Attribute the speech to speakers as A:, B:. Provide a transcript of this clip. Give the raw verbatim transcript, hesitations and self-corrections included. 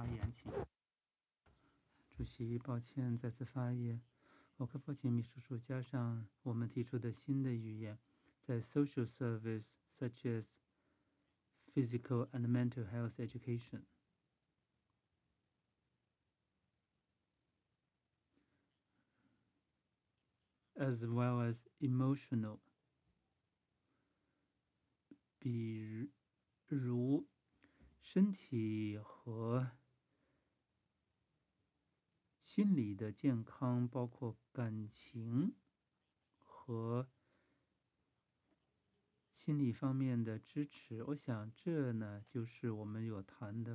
A: 发言，请。主席，抱歉再次发言，我可否请秘书处加上我们提出的新的语言，在 social service such as physical and mental health education, as well as emotional, 比如身体和心理的健康，包括感情和心理方面的支持。我想这呢就是我们有谈的